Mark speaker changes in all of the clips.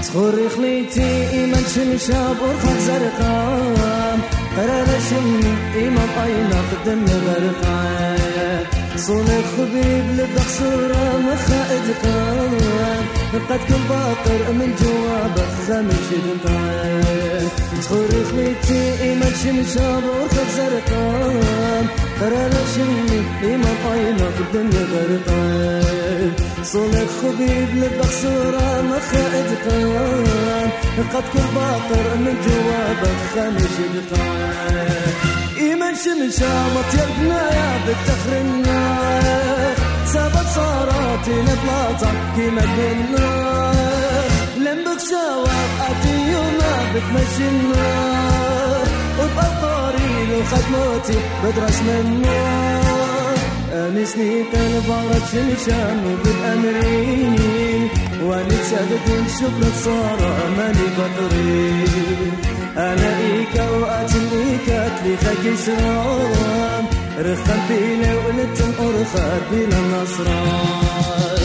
Speaker 1: تخوري خليتي إيمان شمشاب ورخك زرقام قرار شمي إيمان طاينة قدم غرقان صونك خبيب لبق صورة مخائد قام قد كل باطر من جوابك خمش دقان تخوري خليتي إيمان شمشاب ورخك زرقام قرار شمي إيمان طاينة قدم غرقان صونك خبيب لبق صورة مخائد قام قد كل باطر من جوابك خمش دقان إيمان شمشامط يا بنايا بالتخر النار سبب صاراتي نبلاطة كيما بالنار لمبك شواب أتي يوما بتمشي النار وبأطاري لو خدموتي بدرس من النار أنسني تنبارك شمشام وبالأمرين ونتسابقين شبلك صار ماني بطرين أنا إيكا وأتن إيكا تليخك إسرام رخم بينا ولتن أرخى بينا النصران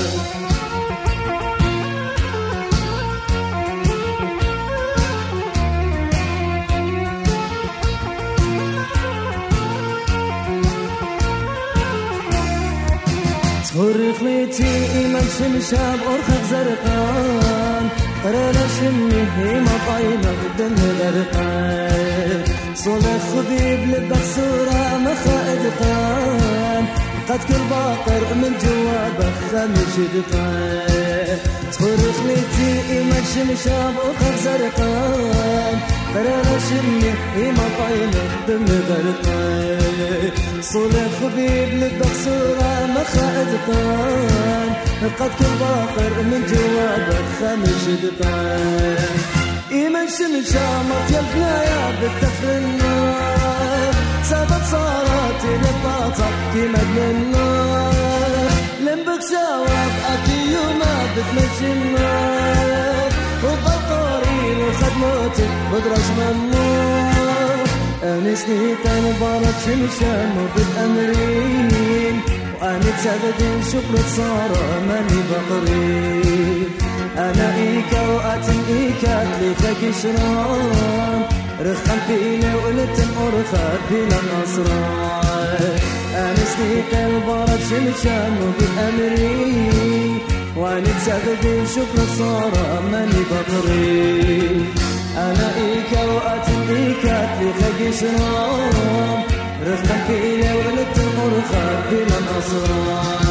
Speaker 1: تخوري خليتي إيمان شمشاب أرخك زرقان قرار شمي هيما طاينة قدم غرقان صولك خبيب لبك صورة مخائد قام قد كل باطر من جوابك خمش دقان تخوري خليتي إيمان شمشاب أرخك زرقان قرار شمي هيما طاينة قدم غرقان صولك خبيب لبك صورة مخائد قام قد كل باطر من جوابك خمش دقان إيمان شمشامط يا بنايا بالتخر النار سبب صاراتي لباطة كيما النار لمبك شواب أتي يوما بتمشي النار وبطارين وخدموتي بدرس ممنوع أنسني تنبارك شمشام وبالأمرين وأنا تسابقين شكرك صار ماني بقرين أنا إيكا وأتن إيكا تليخك شرام رخم فينا ولتن أرخى بلا نصران أنسني تنبارك شمشام وبالأمرين وأنا تسابقين شكرك صار ماني بقرين أنا إيكا وأتن إيكا تليخك شرام رخم فينا ولتن أرخى بلا نصران